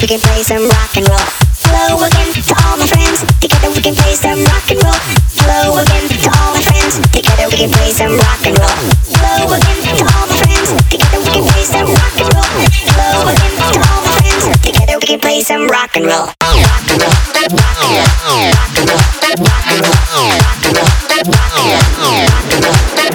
we can play some rock and roll. Hello again to all my friends. Together we can play some rock and roll. Hello again to all my friends. Together we can play some rock and roll. Hello again to all my friends. Together we can play some rock and roll. Hello again to all my friends. Together we can play some rock and roll. Rock and roll. Rock and roll. Rock and roll. Rock and roll. Rock and roll. Rock and roll. Rock and roll.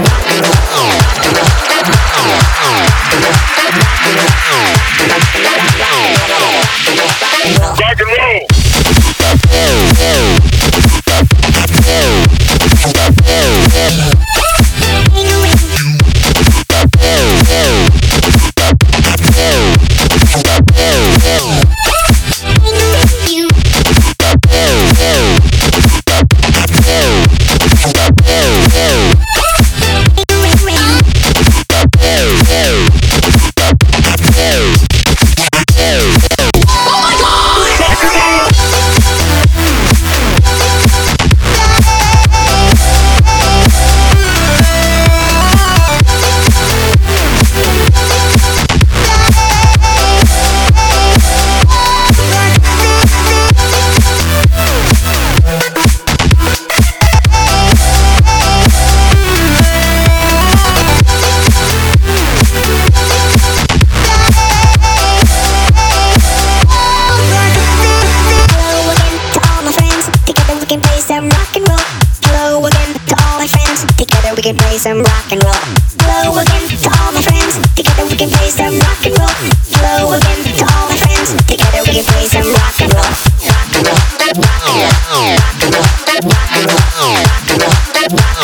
We can play some rock and roll. Hello again to all my friends. Together we can play some rock and roll. Hello again to all my friends. Together we can play some rock and roll. Rock and roll. Rock and roll. Rock and roll. Rock and roll. Rock and roll. Rock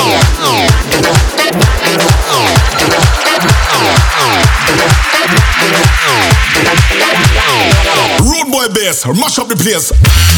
and roll. Road boy bass, mash up the place.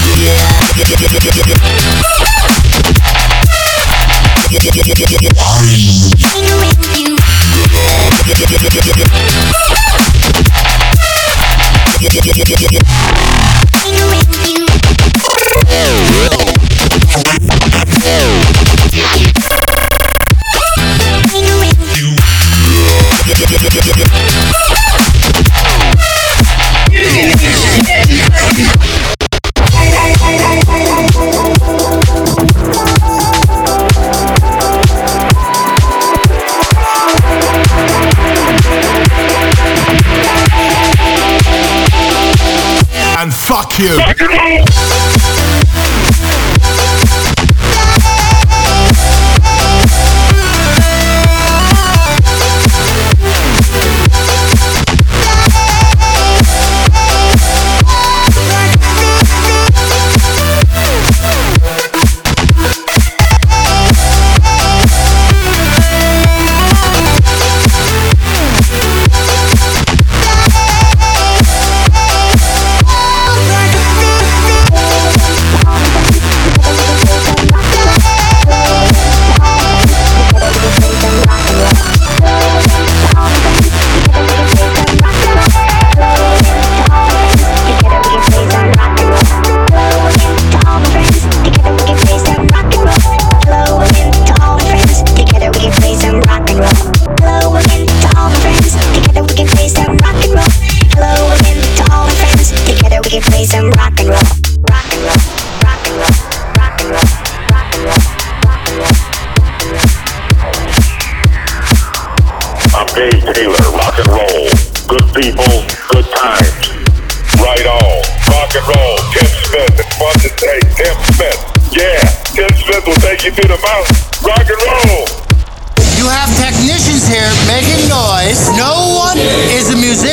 And fuck you. Dave Taylor, rock and roll. Good people, good times. Right on. Rock and roll. Tim Smith. It's fun to say Tim Smith. Yeah, Tim Smith will take you to the mountain. Rock and roll. You have technicians here making noise. No one is a musician.